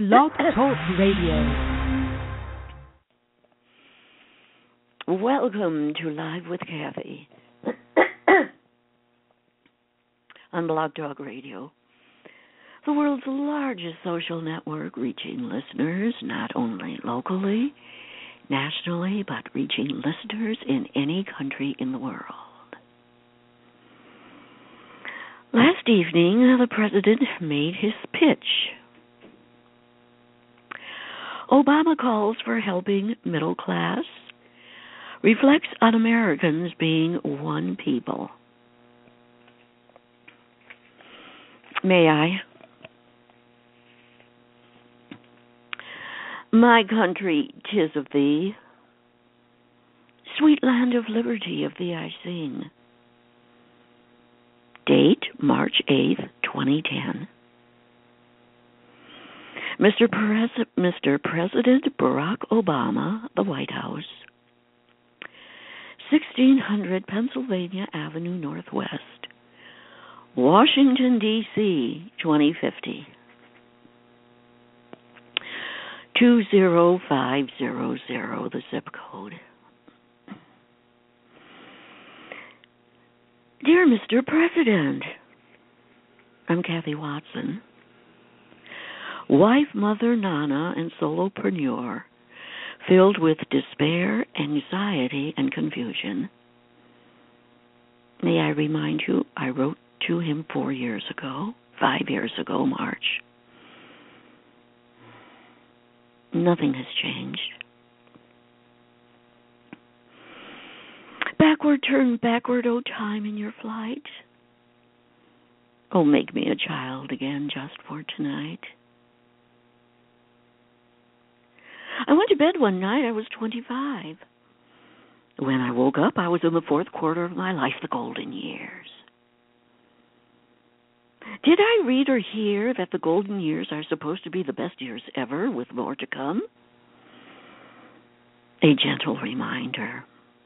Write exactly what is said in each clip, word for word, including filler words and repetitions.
Blog Talk Radio. Welcome to Live with Kathy on Blog Talk Radio, the world's largest social network, reaching listeners not only locally, nationally, but reaching listeners in any country in the world. Last evening, the president made his pitch. Obama calls for helping middle class, reflects on Americans being one people. May I? My country, 'tis of thee, sweet land of liberty of thee I sing. Date, March eighth, twenty ten. Mister Pres- Mister President Barack Obama, the White House, sixteen hundred Pennsylvania Avenue Northwest, Washington, D C, twenty fifty. two zero five zero zero, the zip code. Dear Mister President, I'm Kathy Watson, wife, mother, nana, and solopreneur, filled with despair, anxiety, and confusion. May I remind you, I wrote to him four years ago, five years ago, March. Nothing has changed. Backward, turn backward, oh time in your flight. Oh, make me a child again just for tonight. I went to bed one night, I was twenty-five. When I woke up, I was in the fourth quarter of my life, the golden years. Did I read or hear that the golden years are supposed to be the best years ever, with more to come? A gentle reminder.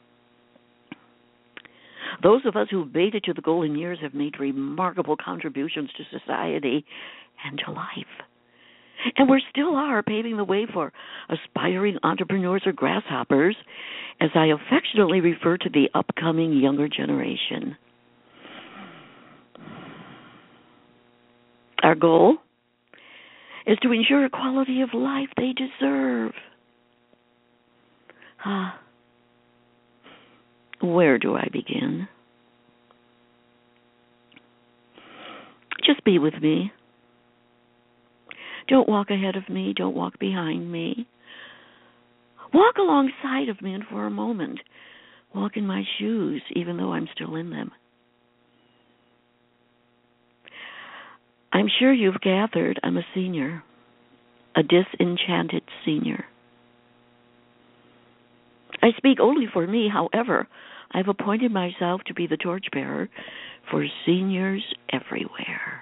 Those of us who've made it to the golden years have made remarkable contributions to society and to life. And we still are paving the way for aspiring entrepreneurs or grasshoppers, as I affectionately refer to the upcoming younger generation. Our goal is to ensure a quality of life they deserve. Ah, where do I begin? Just be with me. Don't walk ahead of me. Don't walk behind me. Walk alongside of me, and for a moment, walk in my shoes, even though I'm still in them. I'm sure you've gathered I'm a senior, a disenchanted senior. I speak only for me. However, I've appointed myself to be the torchbearer for seniors everywhere.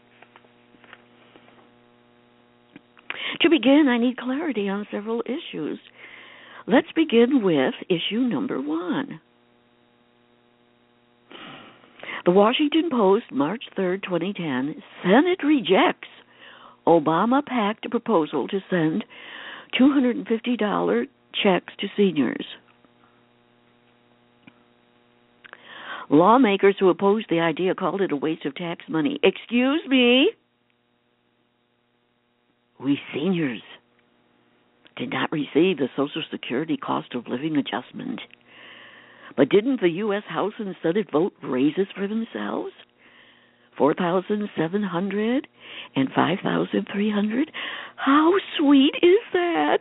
To begin, I need clarity on several issues. Let's begin with issue number one. The Washington Post, March third, twenty ten, Senate rejects Obama-packed proposal to send two hundred fifty dollars checks to seniors. Lawmakers who opposed the idea called it a waste of tax money. Excuse me? We seniors did not receive the Social Security cost of living adjustment. But didn't the U S House and Senate vote raises for themselves? four thousand seven hundred dollars and five thousand three hundred dollars? How sweet is that?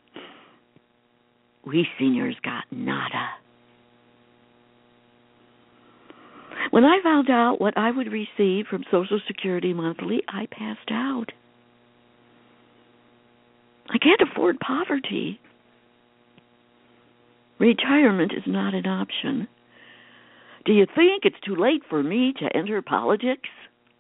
We seniors got nada. When I found out what I would receive from Social Security monthly, I passed out. I can't afford poverty. Retirement is not an option. Do you think it's too late for me to enter politics?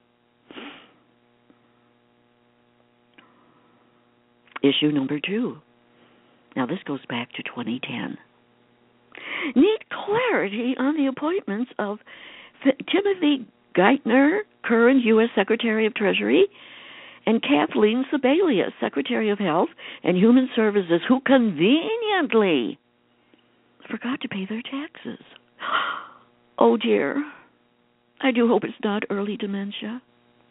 Issue number two. Now, this goes back to twenty ten. Need clarity on the appointments of Timothy Geithner, current U S Secretary of Treasury, and Kathleen Sebelius, Secretary of Health and Human Services, who conveniently forgot to pay their taxes. Oh, dear. I do hope it's not early dementia.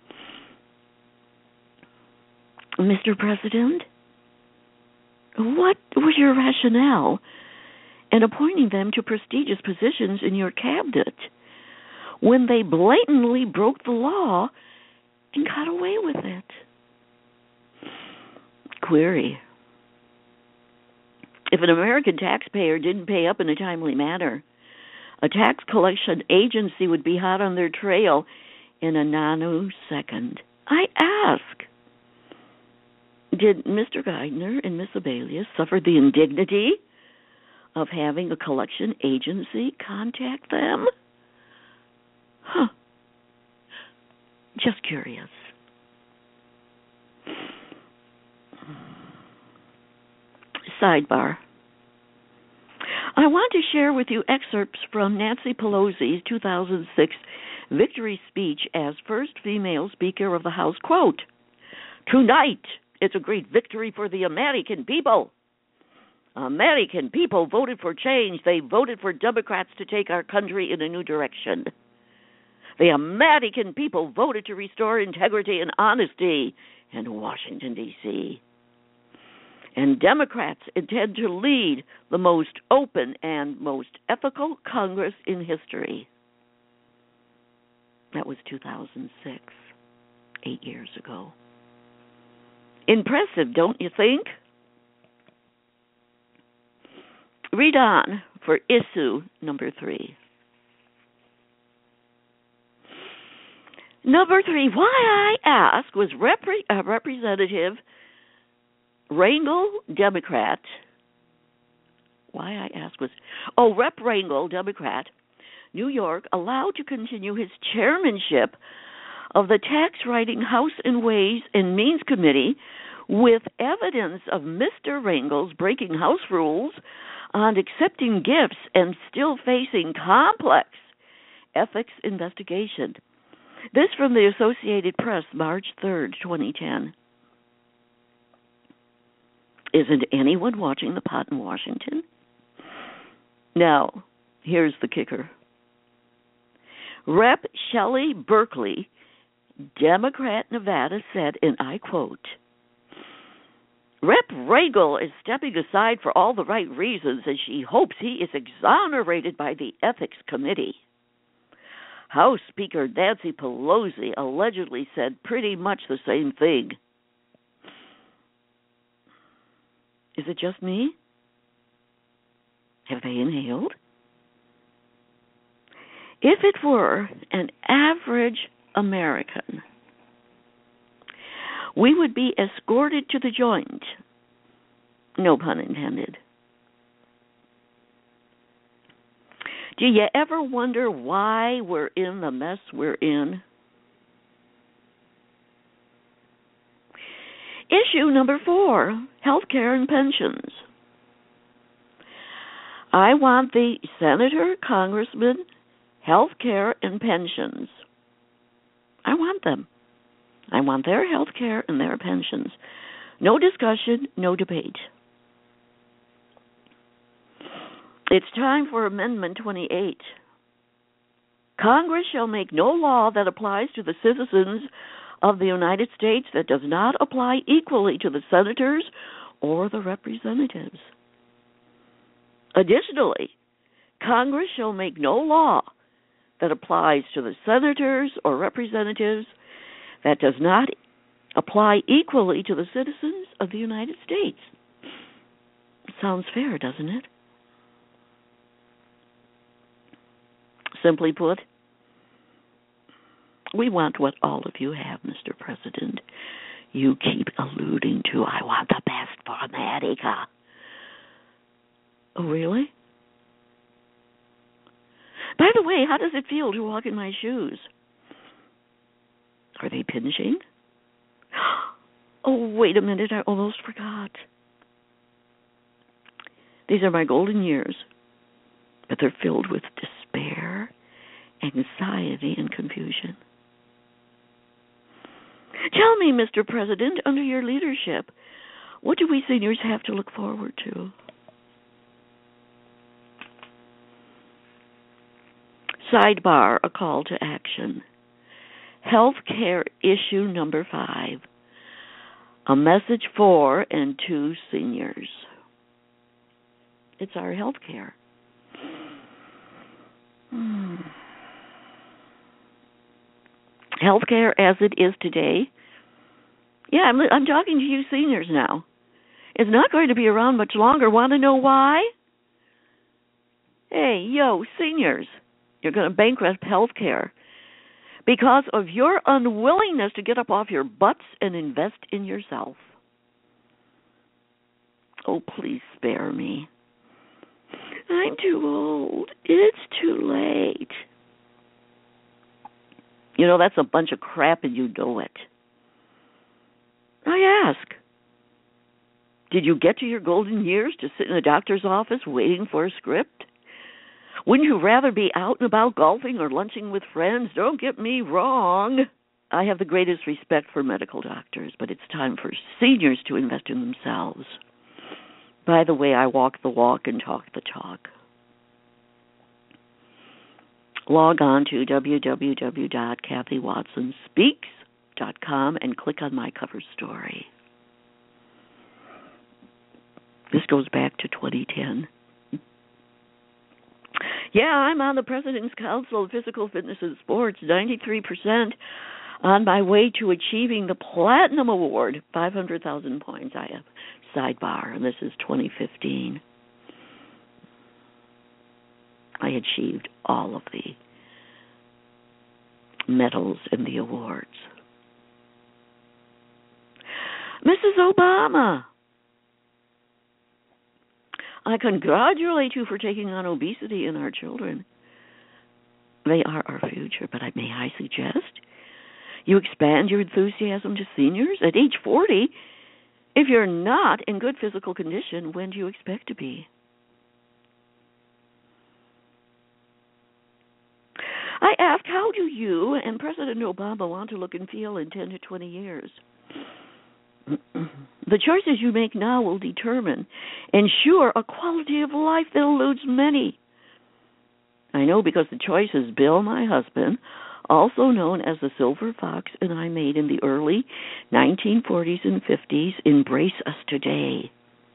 Mister President, what was your rationale in appointing them to prestigious positions in your cabinet when they blatantly broke the law and got away with it? Query. If an American taxpayer didn't pay up in a timely manner, a tax collection agency would be hot on their trail in a nanosecond. I ask, did Mister Geithner and Miss Sebelius suffer the indignity of having a collection agency contact them? Huh. Just curious. Sidebar. I want to share with you excerpts from Nancy Pelosi's two thousand six victory speech as first female Speaker of the House. Quote, "Tonight, it's a great victory for the American people. American people voted for change. They voted for Democrats to take our country in a new direction. The American people voted to restore integrity and honesty in Washington, D C And Democrats intend to lead the most open and most ethical Congress in history." That was two thousand six, eight years ago. Impressive, don't you think? Read on for issue number three. Number three, why I ask was repre- uh, Representative Rangel, Democrat. Why I ask was, oh, Rep Rangel, Democrat, New York, allowed to continue his chairmanship of the Tax Writing House and Ways and Means Committee with evidence of Mister Rangel's breaking House rules on accepting gifts and still facing complex ethics investigation. This from the Associated Press, March third, twenty ten. Isn't anyone watching the pot in Washington? Now, here's the kicker. Rep Shelley Berkeley, Democrat, Nevada, said, and I quote, "Rep Rangel is stepping aside for all the right reasons, and she hopes he is exonerated by the Ethics Committee." House Speaker Nancy Pelosi allegedly said pretty much the same thing. Is it just me? Have they inhaled? If it were an average American, we would be escorted to the joint. No pun intended. Do you ever wonder why we're in the mess we're in? Issue number four, healthcare and pensions. I want the senator, congressman, healthcare and pensions. I want them. I want their healthcare and their pensions. No discussion, no debate. It's time for Amendment twenty-eight. Congress shall make no law that applies to the citizens of the United States that does not apply equally to the senators or the representatives. Additionally, Congress shall make no law that applies to the senators or representatives that does not apply equally to the citizens of the United States. Sounds fair, doesn't it? Simply put, we want what all of you have, Mister President. You keep alluding to, I want the best for America. Oh, really? By the way, how does it feel to walk in my shoes? Are they pinching? Oh, wait a minute, I almost forgot. These are my golden years, but they're filled with despair, anxiety, and confusion. Tell me, Mister President, under your leadership, what do we seniors have to look forward to? Sidebar, a call to action. Healthcare issue number five. A message for and to seniors. It's our healthcare. Hmm. Healthcare as it is today. Yeah, I'm, I'm talking to you seniors now. It's not going to be around much longer. Want to know why? Hey, yo, seniors, you're going to bankrupt healthcare because of your unwillingness to get up off your butts and invest in yourself. Oh, please spare me. I'm too old. It's too late. You know, that's a bunch of crap and you know it. I ask, did you get to your golden years to sit in a doctor's office waiting for a script? Wouldn't you rather be out and about golfing or lunching with friends? Don't get me wrong. I have the greatest respect for medical doctors, but it's time for seniors to invest in themselves. By the way, I walk the walk and talk the talk. Log on to w w w dot kathy watson speaks dot com and click on my cover story. This goes back to twenty ten. Yeah, I'm on the President's Council of Physical Fitness and Sports, ninety-three percent on my way to achieving the Platinum Award, five hundred thousand points. I have sidebar, and this is twenty fifteen. I achieved all of the medals and the awards. Missus Obama, I congratulate you for taking on obesity in our children. They are our future, but may I suggest you expand your enthusiasm to seniors at age forty. If you're not in good physical condition, when do you expect to be? I ask, how do you and President Obama want to look and feel in ten to twenty years? The choices you make now will determine, ensure a quality of life that eludes many. I know because the choices Bill, my husband, also known as the Silver Fox, and I made in the early nineteen forties and fifties, embrace us today.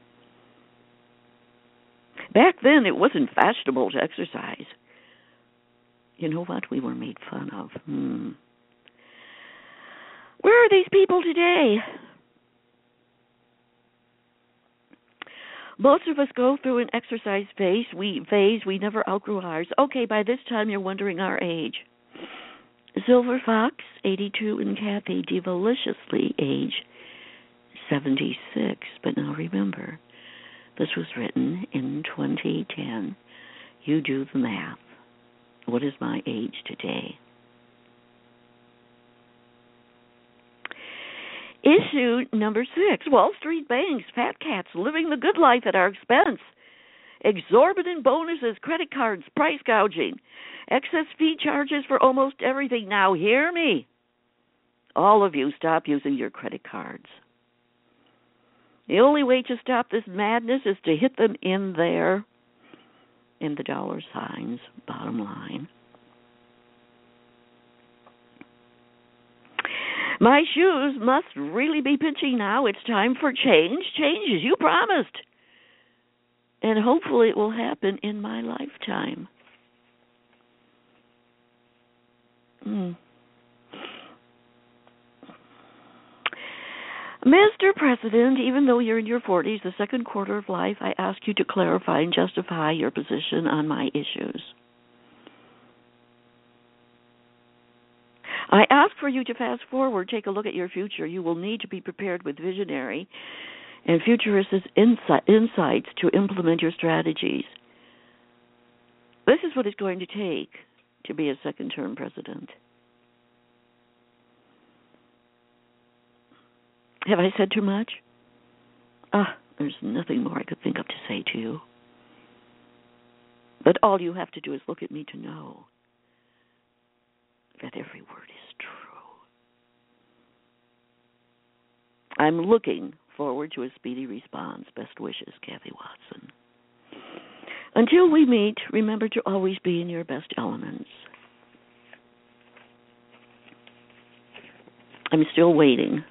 Back then, it wasn't fashionable to exercise. You know what? We were made fun of. Hmm. Where are these people today? Most of us go through an exercise phase. We phase. We never outgrew ours. Okay, by this time you're wondering our age. Silver Fox, eighty-two, and Kathy, deliciously age seventy-six. But now remember, this was written in twenty ten. You do the math. What is my age today? Issue number six, Wall Street banks, fat cats, living the good life at our expense. Exorbitant bonuses, credit cards, price gouging, excess fee charges for almost everything. Now hear me. All of you, stop using your credit cards. The only way to stop this madness is to hit them in there, in the dollar signs, bottom line. My shoes must really be pinching now. It's time for change. Change as you promised. And hopefully it will happen in my lifetime. Mm. Mister President, even though you're in your forties, the second quarter of life, I ask you to clarify and justify your position on my issues. I ask for you to fast forward, take a look at your future. You will need to be prepared with visionary and futuristic insights to implement your strategies. This is what it's going to take to be a second-term president. Have I said too much? Ah, there's nothing more I could think of to say to you. But all you have to do is look at me to know that every word is true. I'm looking forward to a speedy response. Best wishes, Kathy Watson. Until we meet, remember to always be in your best elements. I'm still waiting.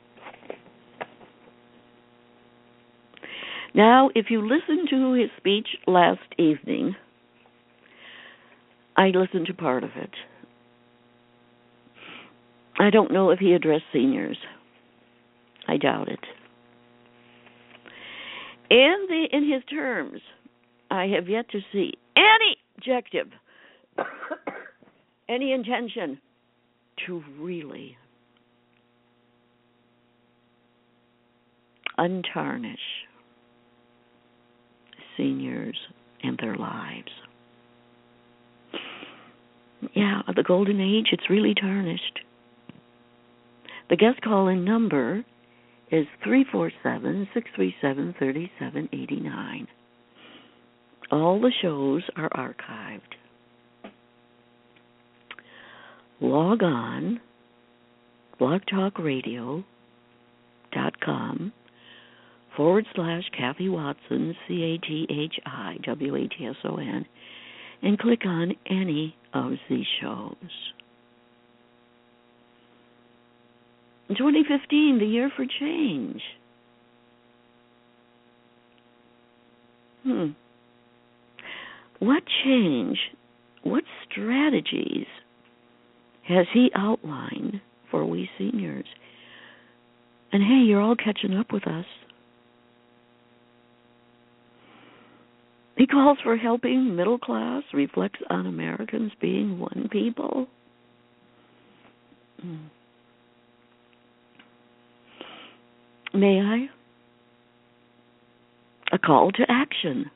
Now, if you listened to his speech last evening, I listened to part of it. I don't know if he addressed seniors. I doubt it. In the in his terms, I have yet to see any objective, any intention to really untarnish seniors and their lives. Yeah, the golden age, it's really tarnished. The guest call-in number is three four seven, six three seven, three seven eight nine. All the shows are archived. Log on, blogtalkradio.com forward slash Kathy Watson, C A T H I W A T S O N, and click on any of these shows. twenty fifteen, the year for change. Hmm. What change, what strategies has he outlined for we seniors? And hey, you're all catching up with us. He calls for helping middle class, reflects on Americans being one people. Hmm. May I? A call to action.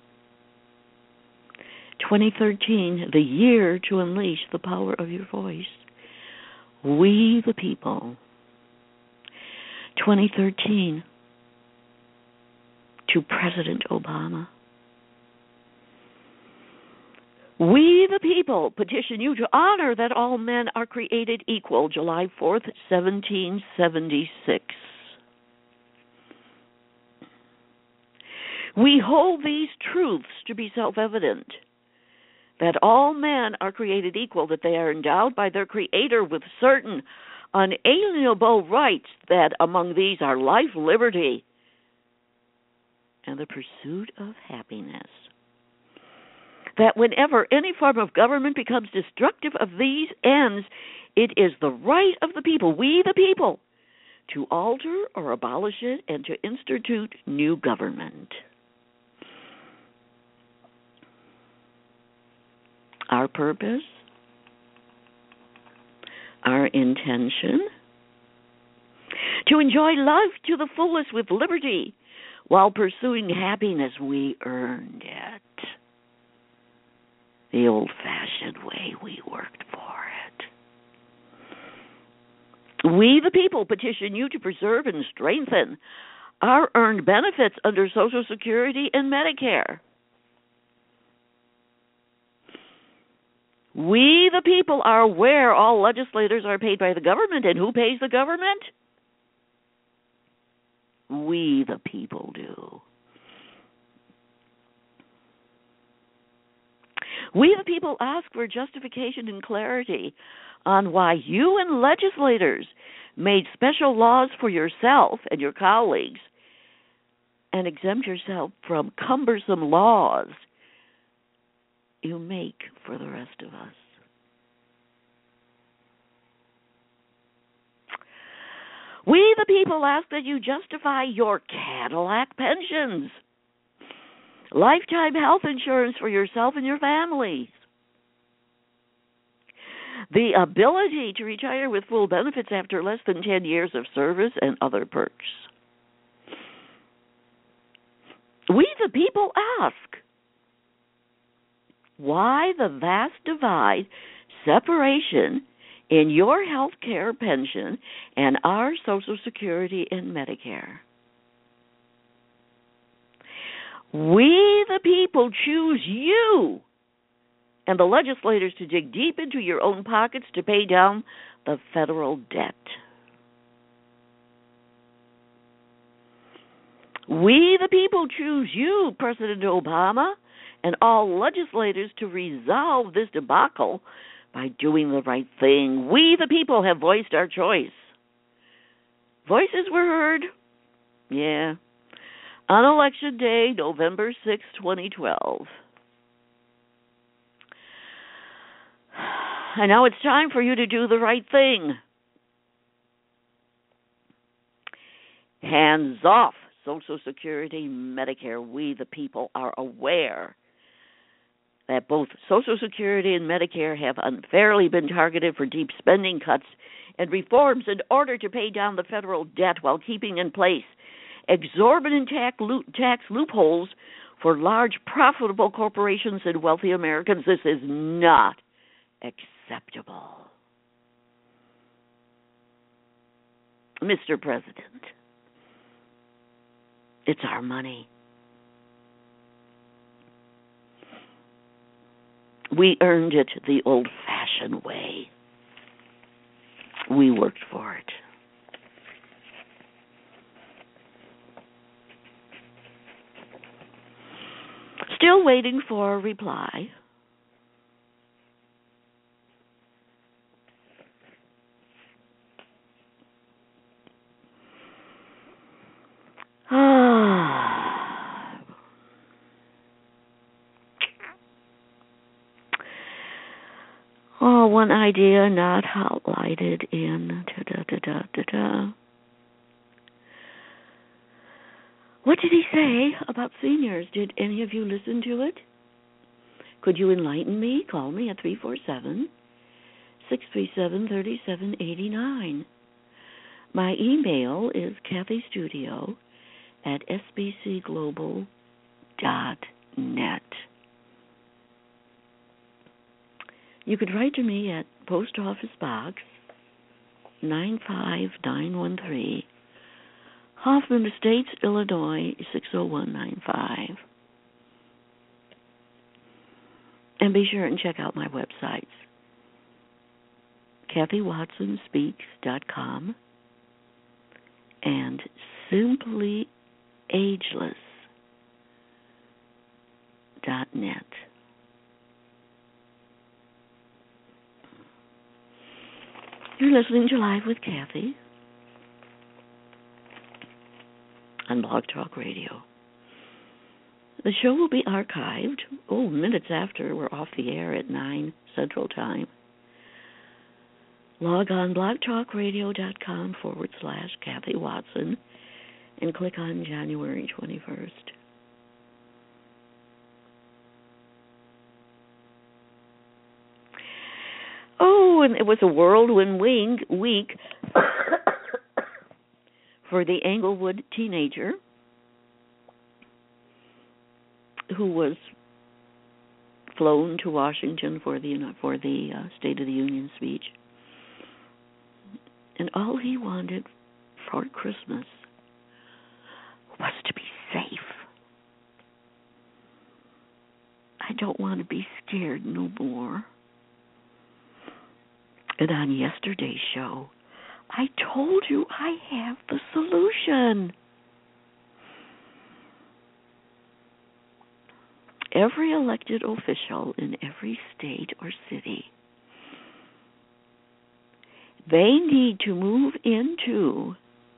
twenty thirteen, the year to unleash the power of your voice. We the people. twenty thirteen, to President Obama. We the people petition you to honor that all men are created equal, July fourth, seventeen seventy-six. We hold these truths to be self-evident, that all men are created equal, that they are endowed by their Creator with certain unalienable rights, that among these are life, liberty, and the pursuit of happiness. That whenever any form of government becomes destructive of these ends, it is the right of the people, we the people, to alter or abolish it and to institute new government. Our purpose, our intention, to enjoy life to the fullest with liberty while pursuing happiness. We earned it the old-fashioned way. We worked for it. We, the people, petition you to preserve and strengthen our earned benefits under Social Security and Medicare. We, the people, are aware all legislators are paid by the government. And who pays the government? We, the people, do. We, the people, ask for justification and clarity on why you and legislators made special laws for yourself and your colleagues and exempt yourself from cumbersome laws you make for the rest of us. We, the people, ask that you justify your Cadillac pensions, lifetime health insurance for yourself and your families, the ability to retire with full benefits after less than ten years of service, and other perks. We, the people, ask why the vast divide, separation in your health care pension and our Social Security and Medicare. We, the people, choose you and the legislators to dig deep into your own pockets to pay down the federal debt. We, the people, choose you, President Obama, and all legislators to resolve this debacle by doing the right thing. We, the people, have voiced our choice. Voices were heard. Yeah. On Election Day, November sixth, twenty twelve. And now it's time for you to do the right thing. Hands off Social Security, Medicare. We, the people, are aware that both Social Security and Medicare have unfairly been targeted for deep spending cuts and reforms in order to pay down the federal debt while keeping in place exorbitant tax loopholes for large, profitable corporations and wealthy Americans. This is not acceptable. Mister President, it's our money. We earned it the old-fashioned way. We worked for it. Still waiting for a reply. Oh, one idea not highlighted in da-da-da-da-da-da. What did he say about seniors? Did any of you listen to it? Could you enlighten me? Call me at three four seven, six three seven, three seven eight nine. My email is kathystudio at s b c global dot net. You could write to me at Post Office Box nine five nine one three, Hoffman Estates, Illinois six oh one nine five. And be sure and check out my websites, kathy watson speaks dot com and simply ageless dot net. You're listening to Live with Kathy on Blog Talk Radio. The show will be archived, oh, minutes after we're off the air at nine Central Time. Log on blogtalkradio.com forward slash Kathy Watson and click on January twenty-first. Oh, and it was a whirlwind week for the Englewood teenager who was flown to Washington for the for the uh, State of the Union speech. And all he wanted for Christmas was to be safe. I don't want to be scared no more. And on yesterday's show, I told you I have the solution. Every elected official in every state or city, they need to move into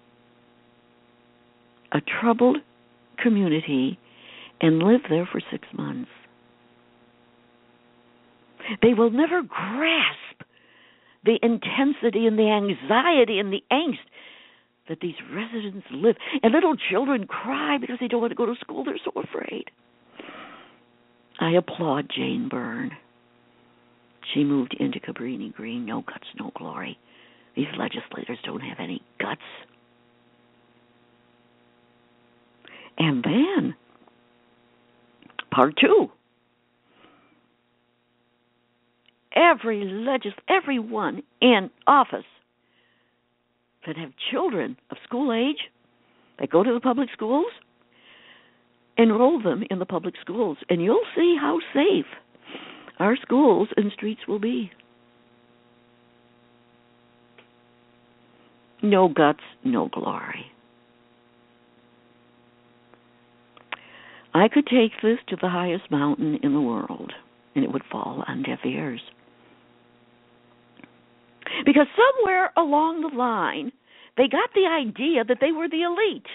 a troubled community and live there for six months. They will never grasp the intensity and the anxiety and the angst that these residents live. And little children cry because they don't want to go to school. They're so afraid. I applaud Jane Byrne. She moved into Cabrini Green. No guts, no glory. These legislators don't have any guts. And then, part two. Every legis, everyone in office that have children of school age that go to the public schools, enroll them in the public schools, and you'll see how safe our schools and streets will be. No guts, no glory. I could take this to the highest mountain in the world, and it would fall on deaf ears. Because somewhere along the line, they got the idea that they were the elite.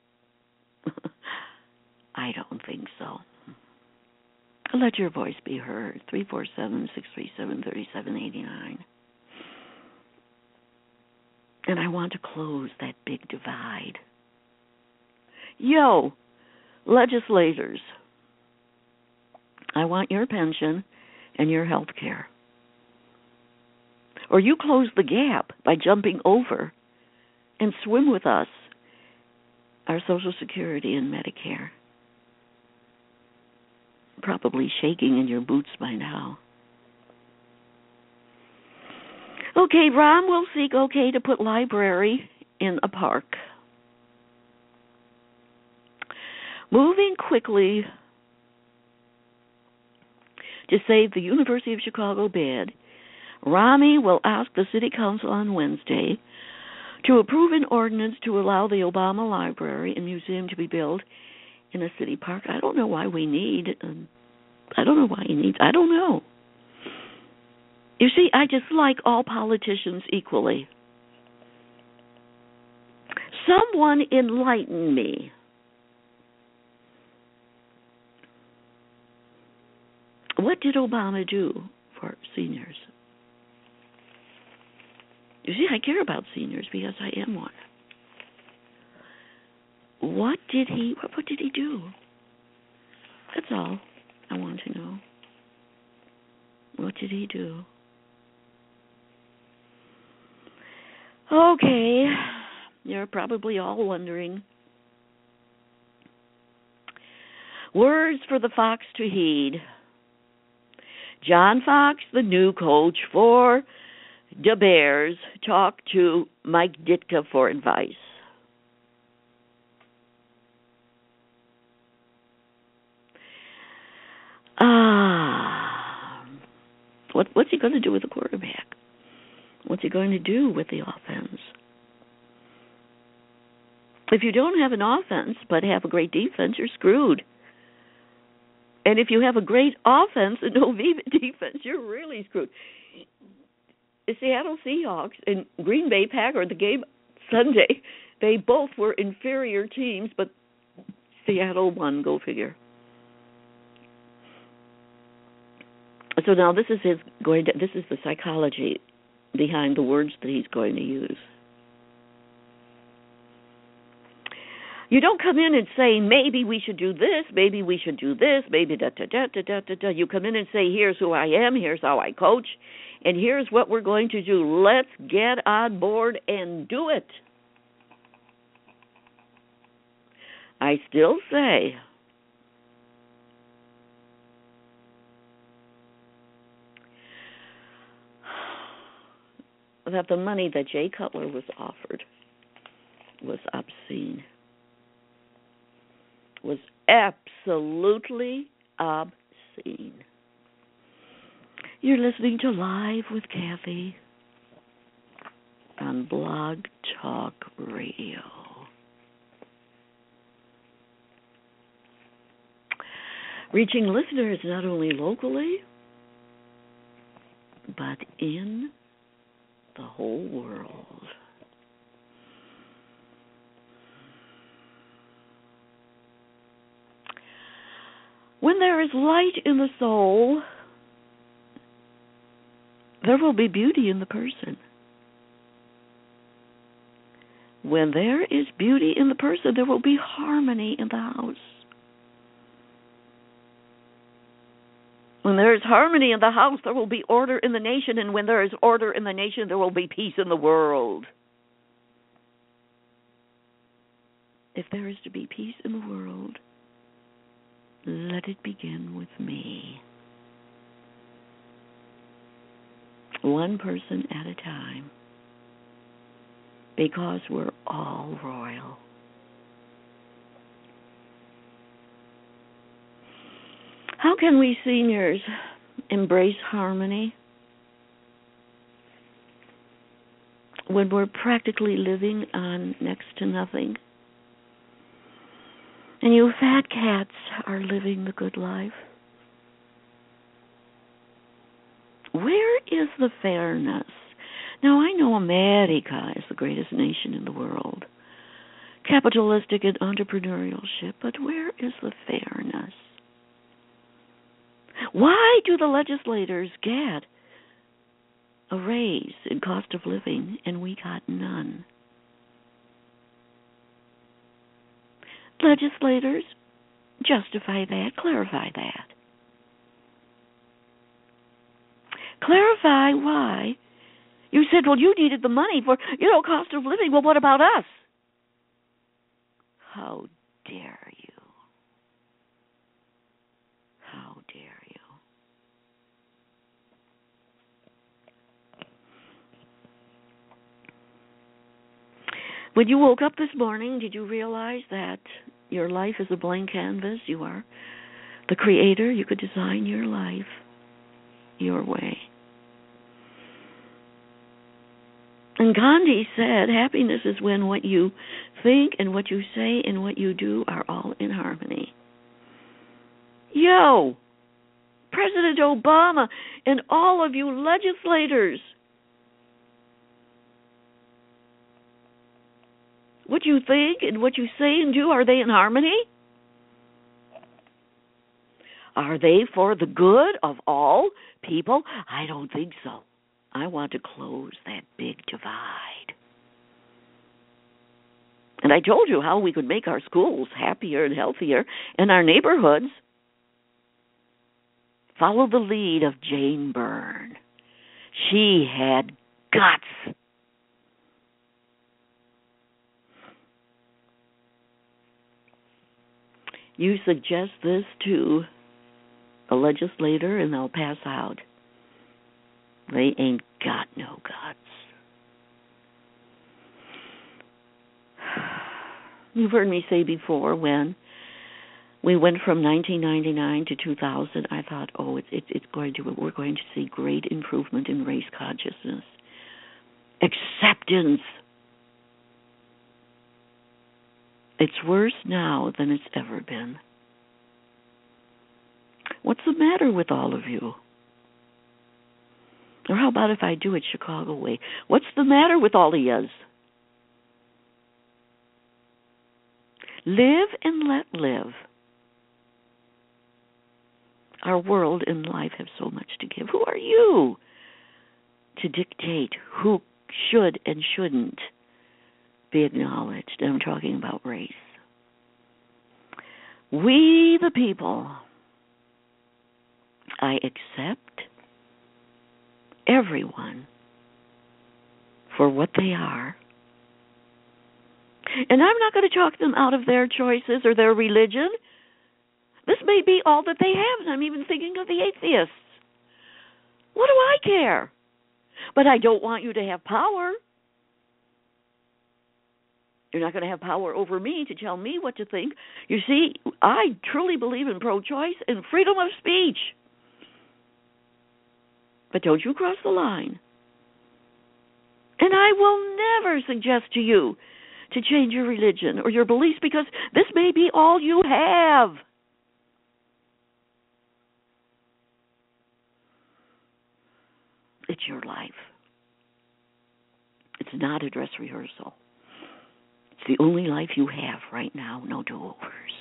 I don't think so. Let your voice be heard. three four seven, six three seven, three seven eight nine. And I want to close that big divide. Yo, legislators, I want your pension and your health care. Or you close the gap by jumping over and swim with us our Social Security and Medicare. Probably shaking in your boots by now. Okay, Ron will seek okay to put library in a park. Moving quickly to save the University of Chicago bid, Rami will ask the City Council on Wednesday to approve an ordinance to allow the Obama Library and Museum to be built in a city park. I don't know why we need, um, I don't know why he needs, I don't know. You see, I dislike all politicians equally. Someone enlighten me. What did Obama do for seniors? You see, I care about seniors because I am one. What did he, what, what did he do? That's all I want to know. What did he do? Okay, you're probably all wondering. Words for the Fox to heed. John Fox, the new coach for the Bears, talked to Mike Ditka for advice. Ah, what, what's he going to do with the quarterback? What's he going to do with the offense? If you don't have an offense but have a great defense, you're screwed. And if you have a great offense and no defense, you're really screwed. The Seattle Seahawks and Green Bay Packers, the game Sunday, they both were inferior teams, but Seattle won, go figure. So now this is his going to, this is the psychology behind the words that he's going to use. You don't come in and say, maybe we should do this, maybe we should do this, maybe da da da da da da da. You come in and say, here's who I am, here's how I coach, and here's what we're going to do. Let's get on board and do it. I still say, that the money that Jay Cutler was offered was obscene. Was absolutely obscene. You're listening to Live with Kathy on Blog Talk Radio. Reaching listeners not only locally, but in the whole world. When there is light in the soul, there will be beauty in the person. When there is beauty in the person, there will be harmony in the house. When there is harmony in the house, there will be order in the nation. And when there is order in the nation, there will be peace in the world. If there is to be peace in the world, let it begin with me. One person at a time. Because we're all royal. How can we seniors embrace harmony when we're practically living on next to nothing? And you fat cats are living the good life. Where is the fairness? Now, I know America is the greatest nation in the world, capitalistic and entrepreneurship, but where is the fairness? Why do the legislators get a raise in cost of living and we got none? Legislators, justify that, clarify that. Clarify why. You said, well, you needed the money for, you know, cost of living. Well, what about us? How dare you? How dare you? When you woke up this morning, did you realize that your life is a blank canvas? You are the creator. You could design your life your way. And Gandhi said, happiness is when what you think and what you say and what you do are all in harmony. Yo, President Obama and all of you legislators, what you think and what you say and do, are they in harmony? Are they for the good of all people? I don't think so. I want to close that big divide. And I told you how we could make our schools happier and healthier, and our neighborhoods. Follow the lead of Jane Byrne. She had guts. You suggest this to a legislator and they'll pass out. They ain't got no guts. You've heard me say before, when we went from nineteen ninety-nine to two thousand, I thought, oh, it's it's, it's going to we're going to see great improvement in race consciousness, acceptance. It's worse now than it's ever been. What's the matter with all of you? Or how about if I do it Chicago way? What's the matter with all of yous? Live and let live. Our world and life have so much to give. Who are you to dictate who should and shouldn't be acknowledged? I'm talking about race. We, the people, I accept everyone for what they are. And I'm not going to talk them out of their choices or their religion. This may be all that they have, and I'm even thinking of the atheists. What do I care? But I don't want you to have power. You're not going to have power over me to tell me what to think. You see, I truly believe in pro-choice and freedom of speech. But don't you cross the line. And I will never suggest to you to change your religion or your beliefs, because this may be all you have. It's your life. It's not a dress rehearsal. It's the only life you have right now, no do-overs.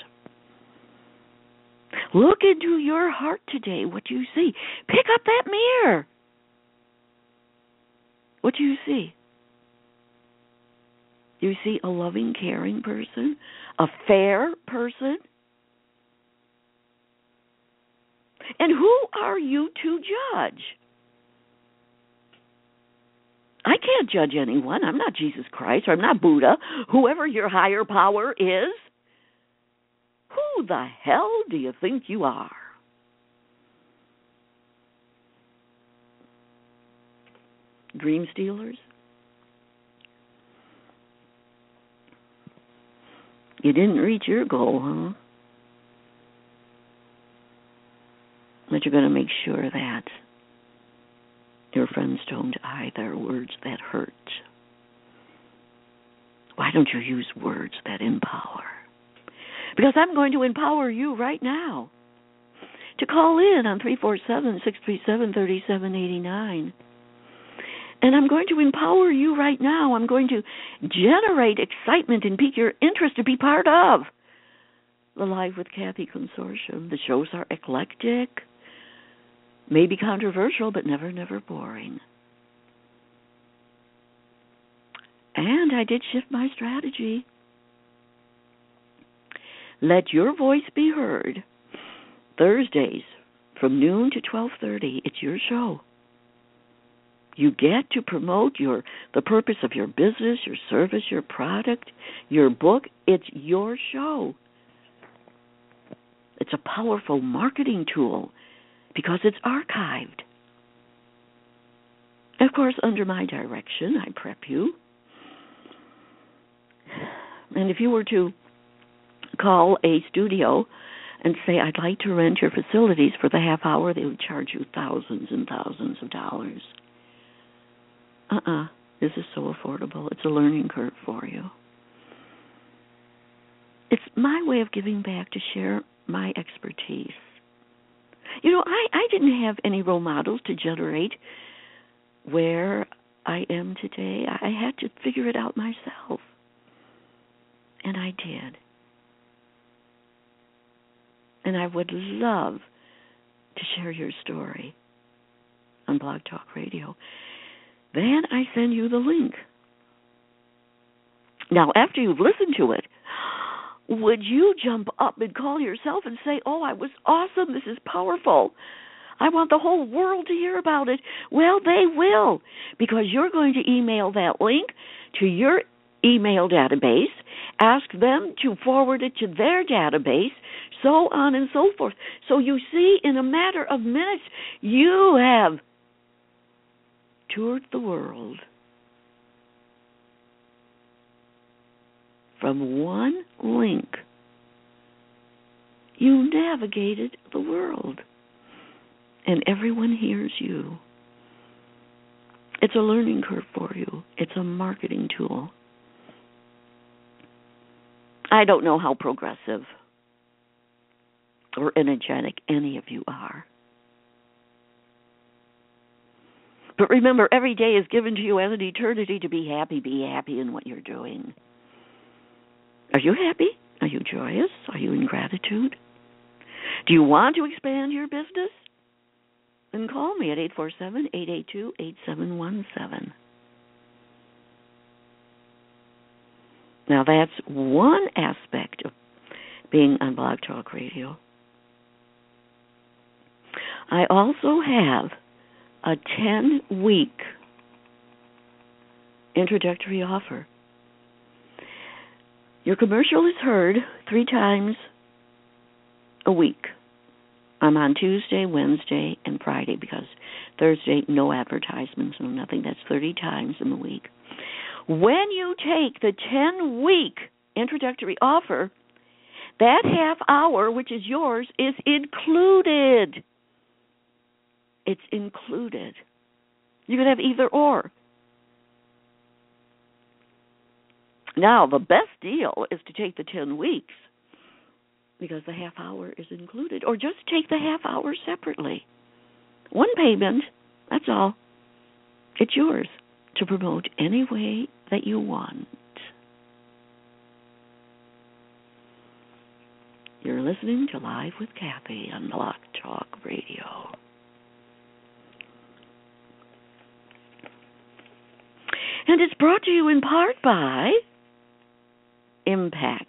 Look into your heart today. What do you see? Pick up that mirror. What do you see? Do you see a loving, caring person? A fair person? And who are you to judge? I can't judge anyone. I'm not Jesus Christ, or I'm not Buddha. Whoever your higher power is, who the hell do you think you are? Dream stealers? You didn't reach your goal, huh? But you're going to make sure that your friends don't either. Words that hurt. Why don't you use words that empower? Because I'm going to empower you right now to call in on three four seven, six three seven, three seven eight nine. And I'm going to empower you right now. I'm going to generate excitement and pique your interest to be part of the Live with Kathy Consortium. The shows are eclectic, maybe controversial, but never, never boring. And I did shift my strategy. Let your voice be heard. Thursdays from noon to twelve thirty, it's your show. You get to promote your the purpose of your business, your service, your product, your book. It's your show. It's a powerful marketing tool because it's archived. Of course, under my direction, I prep you. And if you were to call a studio and say, I'd like to rent your facilities for the half hour, they would charge you thousands and thousands of dollars. Uh-uh. This is so affordable. It's a learning curve for you. It's my way of giving back to share my expertise. You know, I, I didn't have any role models to generate where I am today. I had to figure it out myself. And I did. And I would love to share your story on Blog Talk Radio. Then I send you the link. Now, after you've listened to it, would you jump up and call yourself and say, oh, I was awesome, this is powerful, I want the whole world to hear about it? Well, they will, because you're going to email that link to your email database, ask them to forward it to their database, so on and so forth. So you see, in a matter of minutes, you have toured the world from one link. You navigated the world, and everyone hears you. It's a learning curve for you. It's a marketing tool. I don't know how progressive or energetic any of you are. But remember, every day is given to you as an eternity to be happy. Be happy in what you're doing. Are you happy? Are you joyous? Are you in gratitude? Do you want to expand your business? Then call me at eight four seven, eight eight two, eight seven one seven. Now, that's one aspect of being on Blog Talk Radio. I also have a ten-week introductory offer. Your commercial is heard three times a week. I'm on Tuesday, Wednesday, and Friday, because Thursday, no advertisements, no nothing. That's thirty times in the week. When you take the ten-week introductory offer, that half hour, which is yours, is included. It's included. You can have either or. Now, the best deal is to take the ten weeks, because the half hour is included, or just take the half hour separately. One payment, that's all. It's yours to promote any way that you want. You're listening to Live with Kathy on Blog Talk Radio. And it's brought to you in part by Impact.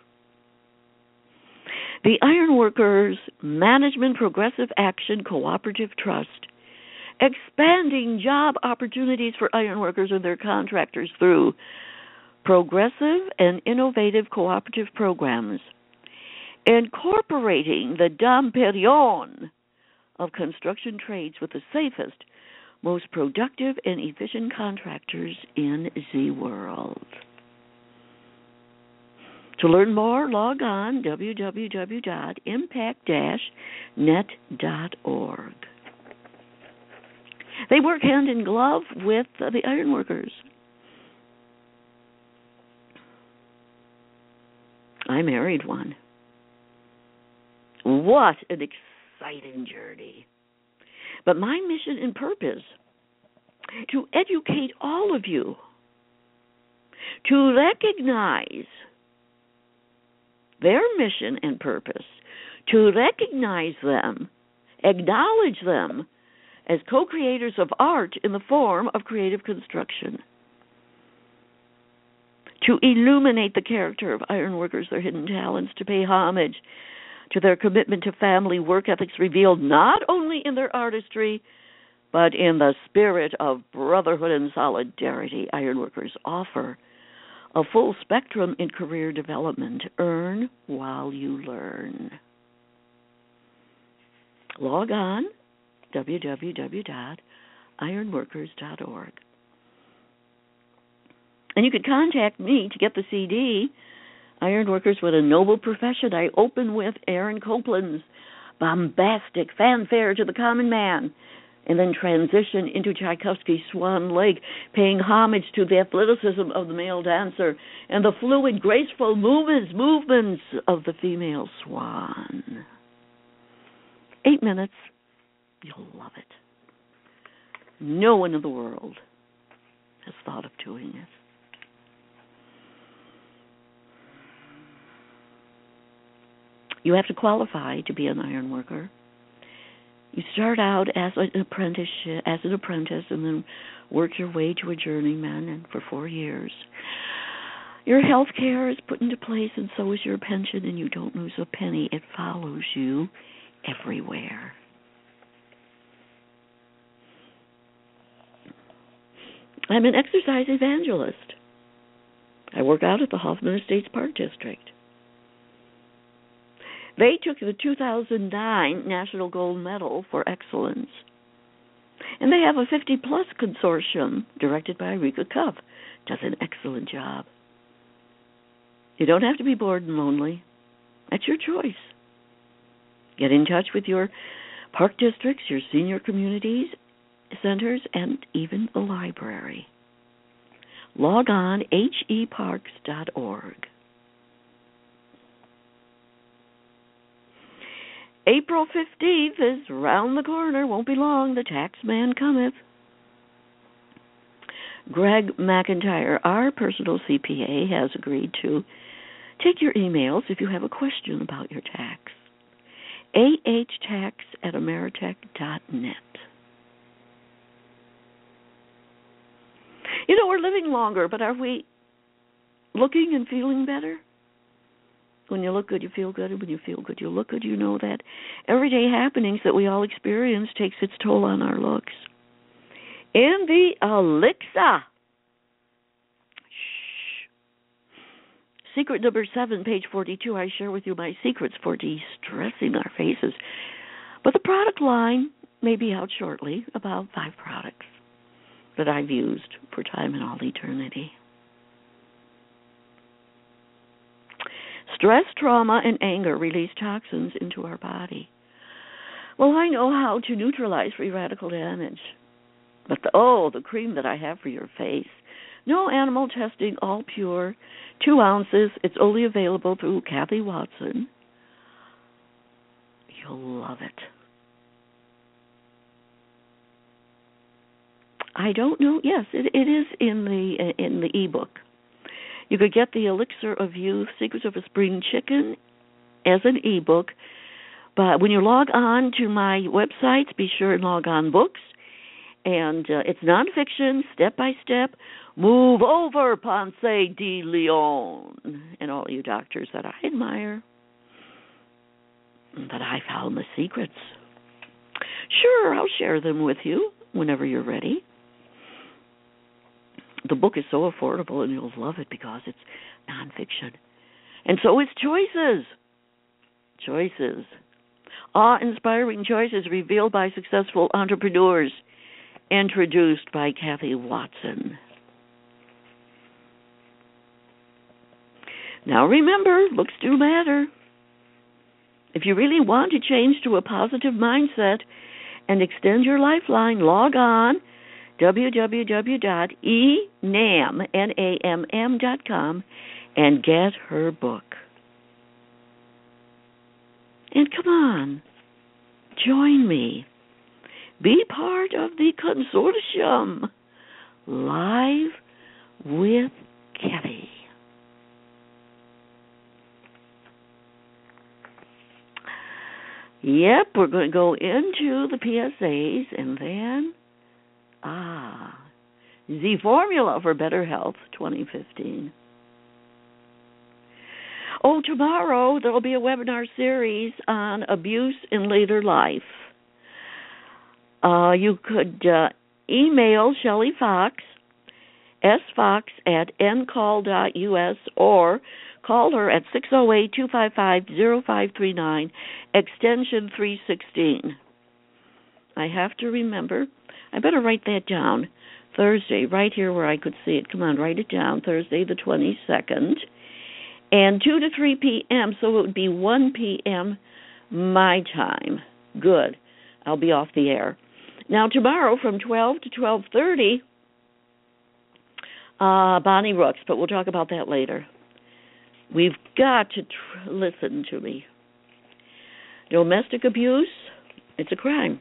The Ironworkers Management Progressive Action Cooperative Trust, expanding job opportunities for ironworkers and their contractors through progressive and innovative cooperative programs, incorporating the Dom Perignon of construction trades with the safest, most productive and efficient contractors in the world. To learn more, log on w w w dot impact dash net dot org. They work hand in glove with the ironworkers. I married one. What an exciting journey. But my mission and purpose, to educate all of you, to recognize their mission and purpose, to recognize them, acknowledge them as co-creators of art in the form of creative construction, to illuminate the character of ironworkers, their hidden talents, to pay homage to their commitment to family work ethics revealed not only in their artistry, but in the spirit of brotherhood and solidarity. Ironworkers offer a full spectrum in career development. Earn while you learn. Log on, w w w dot ironworkers dot org. And you can contact me to get the C D, Ironworkers, What a Noble Profession. I open with Aaron Copland's bombastic fanfare to the common man, and then transition into Tchaikovsky's Swan Lake, paying homage to the athleticism of the male dancer and the fluid, graceful movements, movements of the female swan. Eight minutes. You'll love it. No one in the world has thought of doing it. You have to qualify to be an iron worker. You start out as an apprentice, as an apprentice, and then work your way to a journeyman, and for four years. Your health care is put into place, and so is your pension, and you don't lose a penny. It follows you everywhere. I'm an exercise evangelist. I work out at the Hoffman Estates Park District. They took the two thousand nine National Gold Medal for Excellence. And they have a fifty-plus consortium directed by Rika Cuff. Does an excellent job. You don't have to be bored and lonely. That's your choice. Get in touch with your park districts, your senior communities, centers, and even the library. Log on, h e parks dot org. April fifteenth is round the corner. Won't be long. The tax man cometh. Greg McIntyre, our personal C P A, has agreed to take your emails if you have a question about your tax. a h tax at ameritech dot net. You know, we're living longer, but are we looking and feeling better? When you look good, you feel good, and when you feel good, you look good. You know that everyday happenings that we all experience takes its toll on our looks. In the Elixir, shh, secret number seven, page forty-two, I share with you my secrets for de-stressing our faces. But the product line may be out shortly, about five products that I've used for time and all eternity. Stress, trauma, and anger release toxins into our body. Well, I know how to neutralize free radical damage. But, the, oh, the cream that I have for your face. No animal testing, all pure. Two ounces. It's only available through Kathy Watson. You'll love it. I don't know. Yes, it, it is in the in the ebook. You could get the Elixir of Youth, Secrets of a Spring Chicken, as an ebook. But when you log on to my websites, be sure and log on books. And uh, it's nonfiction, step by step. Move over, Ponce de Leon, and all you doctors that I admire. But I found the secrets. Sure, I'll share them with you whenever you're ready. The book is so affordable, and you'll love it because it's nonfiction. And so is Choices. Choices. Awe-inspiring choices revealed by successful entrepreneurs. Introduced by Kathy Watson. Now remember, looks do matter. If you really want to change to a positive mindset and extend your lifeline, log on w w w dot e nam dot com and get her book. And come on, join me. Be part of the consortium. Live with Kathy. Yep, we're going to go into the P S As and then, ah, the Formula for Better Health twenty fifteen. Oh, tomorrow there will be a webinar series on abuse in later life. Uh, you could uh, email Shelley Fox, sfox at n call dot u s, or call her at six oh eight, two five five, oh five three nine, extension three sixteen. I have to remember, I better write that down, Thursday, right here where I could see it. Come on, write it down, Thursday the twenty-second, and two to three p.m., so it would be one p.m. my time. Good, I'll be off the air. Now, tomorrow from twelve to twelve thirty, uh, Bonnie Rooks, but we'll talk about that later. We've got to tr- listen to me. Domestic abuse, it's a crime.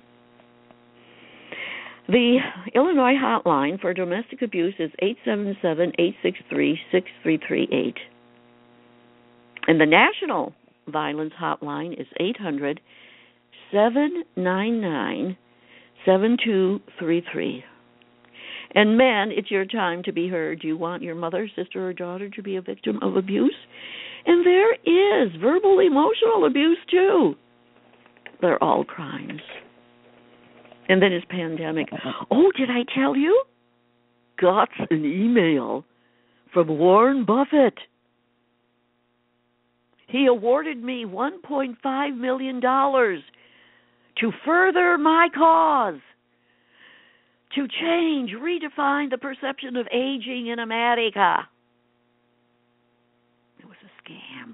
The Illinois hotline for domestic abuse is eight seven seven, eight six three, six three three eight. And the national violence hotline is eight hundred, seven nine nine, seven two three three. And men, it's your time to be heard. You want your mother, sister, or daughter to be a victim of abuse? And there is verbal, emotional abuse, too. They're all crimes. And then it's pandemic. Oh, did I tell you? Got an email from Warren Buffett. He awarded me one point five million dollars to further my cause, to change, redefine the perception of aging in America. It was a scam.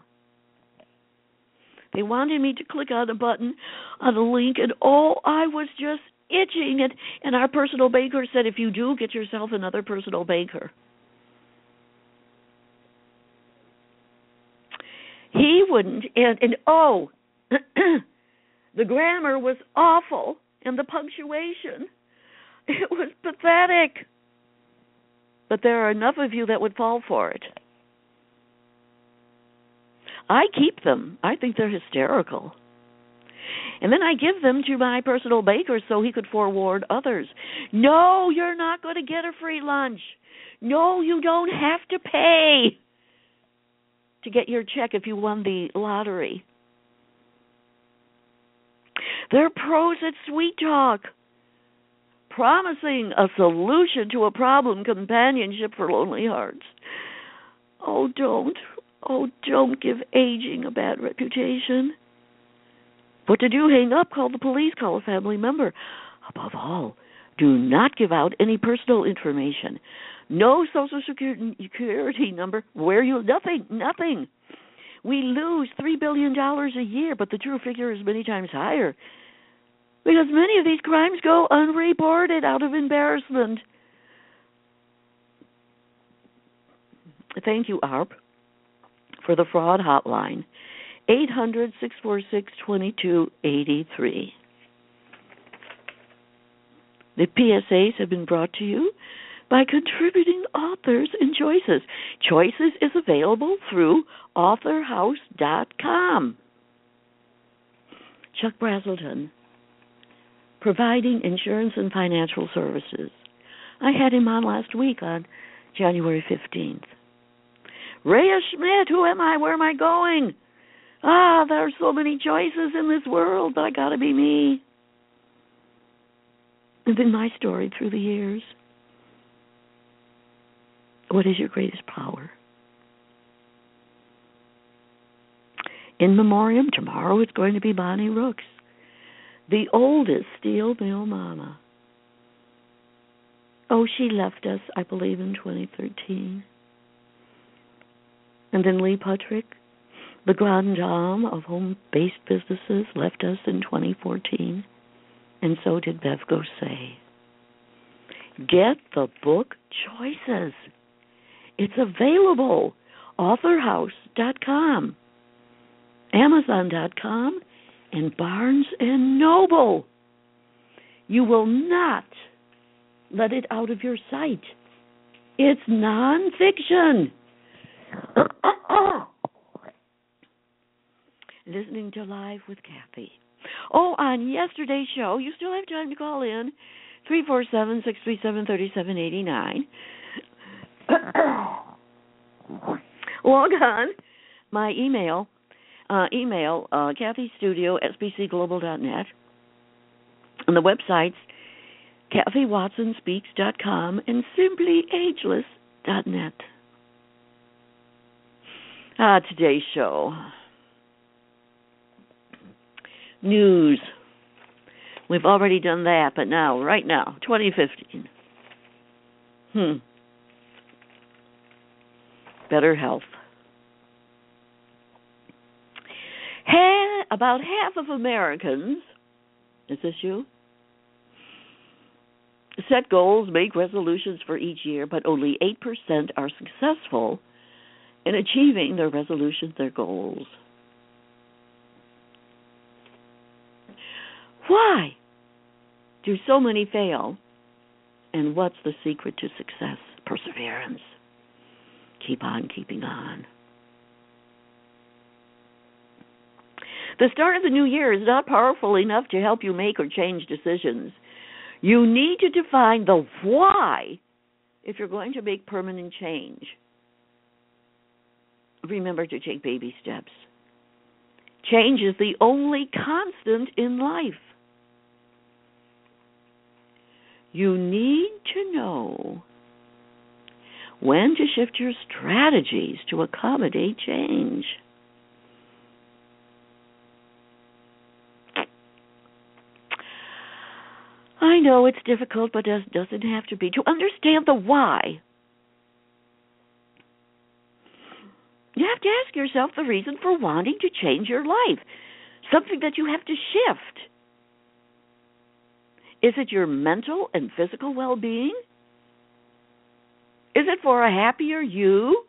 They wanted me to click on a button, on a link, and oh, I was just itching it. And our personal banker said, if you do, get yourself another personal banker. He wouldn't, and, and oh, the grammar was awful, and the punctuation, it was pathetic. But there are enough of you that would fall for it. I keep them. I think they're hysterical. And then I give them to my personal baker so he could forewarn others. No, you're not going to get a free lunch. No, you don't have to pay to get your check if you won the lottery. They're pros at sweet talk, promising a solution to a problem, companionship for lonely hearts. Oh, don't. Oh, don't give aging a bad reputation. What to do? Hang up, call the police, call a family member. Above all, do not give out any personal information. No social security number, where you, nothing, nothing. We lose three billion dollars a year, but the true figure is many times higher. Because many of these crimes go unreported out of embarrassment. Thank you, A R P, for the fraud hotline. eight hundred, six four six, two two eight three. The P S As have been brought to you by contributing authors and Choices. Choices is available through author house dot com. Chuck Brazelton, providing insurance and financial services. I had him on last week on January fifteenth. Rhea Schmidt, who am I? Where am I going? Ah, there are so many choices in this world, but I gotta be me. And then my story through the years. What is your greatest power? In memoriam, tomorrow it's going to be Bonnie Rooks, the oldest steel mill mama. Oh, she left us, I believe, in twenty thirteen. And then Lee Puttrick, the grande dame of home-based businesses, left us in twenty fourteen. And so did Bev Gosay. Get the book Choices. It's available. author house dot com, amazon dot com, and Barnes and Noble. You will not let it out of your sight. It's nonfiction. Listening to Live with Kathy. Oh, on yesterday's show, you still have time to call in. three four seven, six three seven, three seven eight nine. Log on. My email, uh, email, uh, Kathy Studio, S B C global dot net. And the websites, Kathy Watson Speaks dot com and Simply Ageless dot net. Ah, today's show. News. We've already done that, but now, right now, twenty fifteen. Hmm. Better health. Ha- about half of Americans, is this you? Set goals, make resolutions for each year, but only eight percent are successful in achieving their resolutions, their goals. Why do so many fail? And what's the secret to success? Perseverance. Keep on keeping on. The start of the new year is not powerful enough to help you make or change decisions. You need to define the why if you're going to make permanent change. Remember to take baby steps. Change is the only constant in life. You need to know when to shift your strategies to accommodate change. I know it's difficult, but it doesn't have to be. To understand the why, you have to ask yourself the reason for wanting to change your life, something that you have to shift. Is it your mental and physical well-being? Is it for a happier you?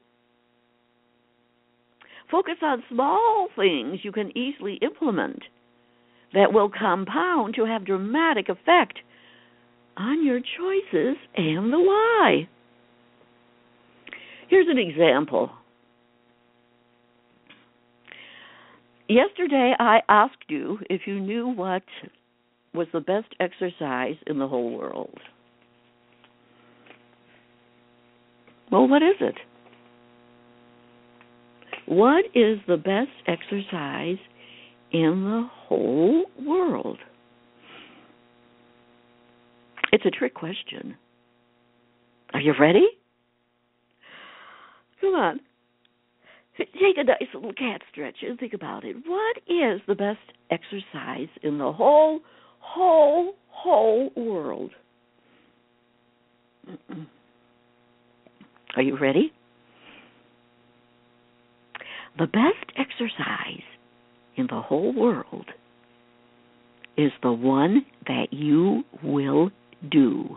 Focus on small things you can easily implement that will compound to have dramatic effect on your choices and the why. Here's an example. Yesterday I asked you if you knew what was the best exercise in the whole world. Well, what is it? What is the best exercise in the whole world? It's a trick question. Are you ready? Come on. Take a nice little cat stretch and think about it. What is the best exercise in the whole, whole, whole world? Mm-mm. Are you ready? The best exercise in the whole world is the one that you will do.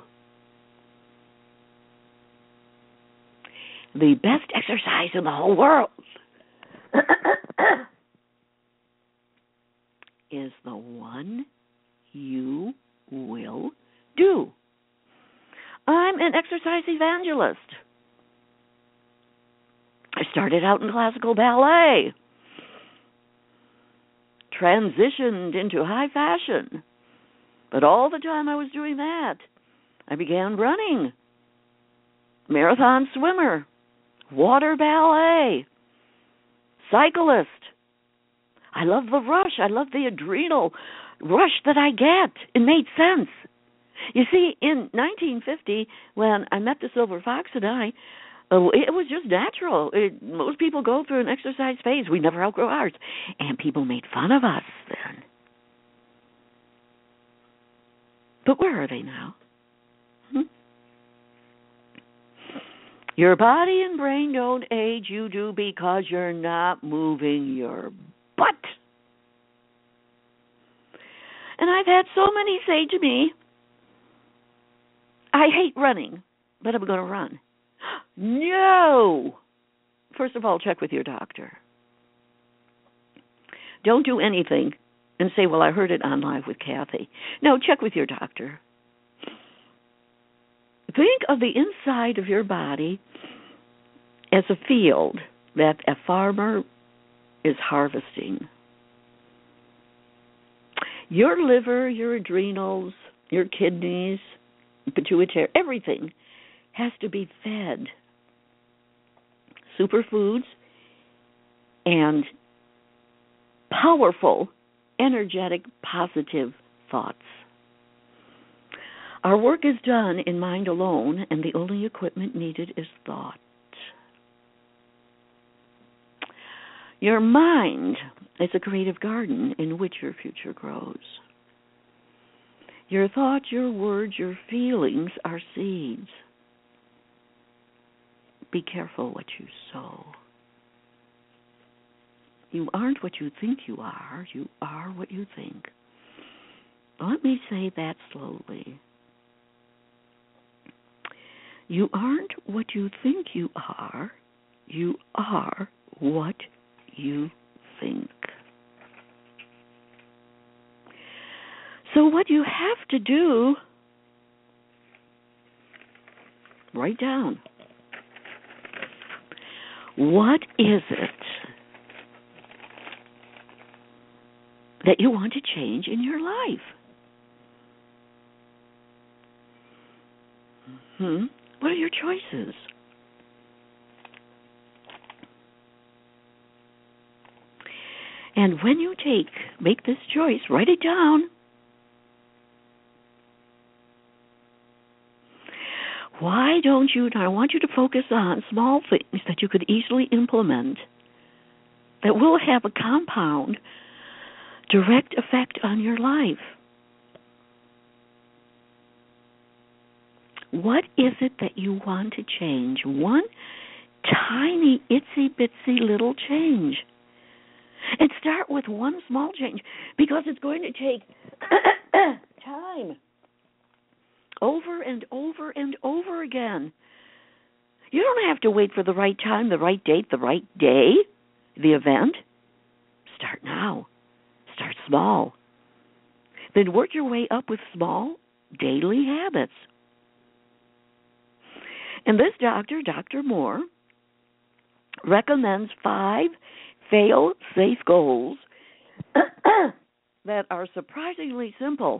The best exercise in the whole world is the one you will do. I'm an exercise evangelist. I started out in classical ballet, transitioned into high fashion, but all the time I was doing that, I began running, marathon swimmer, water ballet, cyclist. I love the rush. I love the adrenal rush that I get. It made sense. You see, in nineteen fifty, when I met the Silver Fox and I, Uh, it was just natural. It, most people go through an exercise phase. We never outgrow ours. And people made fun of us then. But where are they now? Hmm? Your body and brain don't age. You do because you're not moving your butt. And I've had so many say to me, I hate running, but I'm going to run. No! First of all, check with your doctor. Don't do anything and say, well, I heard it on Live with Kathy. No, check with your doctor. Think of the inside of your body as a field that a farmer is harvesting. Your liver, your adrenals, your kidneys, pituitary, everything has to be fed superfoods and powerful, energetic, positive thoughts. Our work is done in mind alone, and the only equipment needed is thought. Your mind is a creative garden in which your future grows. Your thoughts, your words, your feelings are seeds. Be careful what you sow. You aren't what you think you are. You are what you think. Let me say that slowly. You aren't what you think you are. You are what you think. So what you have to do, write down. What is it that you want to change in your life? Hmm? What are your choices? And when you take, make this choice, write it down. Why don't you, and I want you to focus on small things that you could easily implement that will have a compound, direct effect on your life. What is it that you want to change? One tiny, itsy-bitsy little change. And start with one small change, because it's going to take time. Over and over and over again. You don't have to wait for the right time, the right date, the right day, the event. Start now. Start small. Then work your way up with small daily habits. And this doctor, Doctor Moore, recommends five fail-safe goals that are surprisingly simple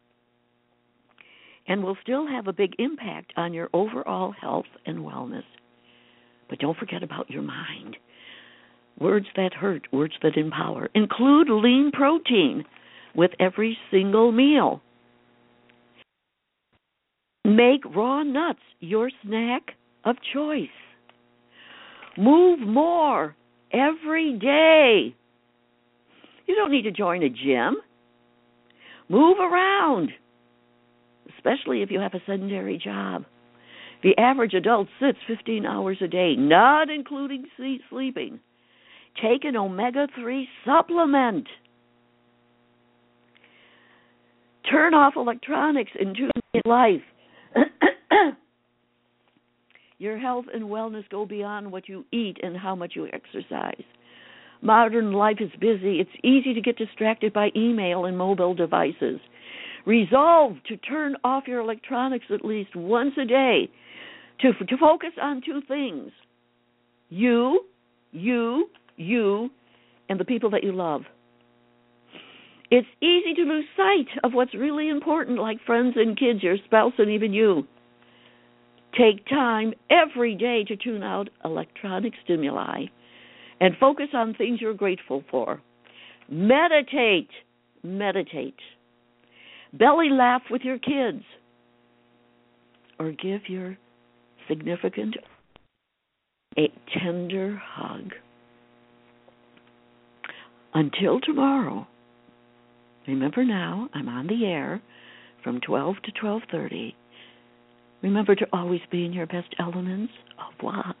and will still have a big impact on your overall health and wellness. But don't forget about your mind. Words that hurt, words that empower. Include lean protein with every single meal. Make raw nuts your snack of choice. Move more every day. You don't need to join a gym. Move around, especially if you have a sedentary job. The average adult sits fifteen hours a day, not including sleeping. Take an omega three supplement. Turn off electronics and tune in life. Your health and wellness go beyond what you eat and how much you exercise. Modern life is busy. It's easy to get distracted by email and mobile devices. Resolve to turn off your electronics at least once a day to, to focus on two things. You, you, you, and the people that you love. It's easy to lose sight of what's really important, like friends and kids, your spouse, and even you. Take time every day to tune out electronic stimuli and focus on things you're grateful for. Meditate. Meditate. Belly laugh with your kids. Or give your significant a tender hug. Until tomorrow, remember now, I'm on the air from twelve to twelve thirty. Remember to always be in your best elements. Au revoir.